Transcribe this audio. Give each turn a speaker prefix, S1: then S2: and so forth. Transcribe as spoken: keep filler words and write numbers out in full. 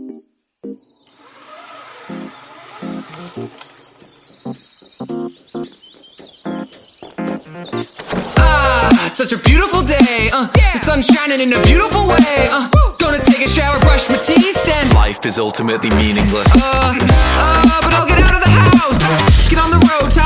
S1: Ah, such a beautiful day, uh, the sun's shining in a beautiful way, uh, gonna take a shower, brush my teeth, then
S2: life is ultimately meaningless.
S1: Uh, uh, but I'll get out of the house, get on the road,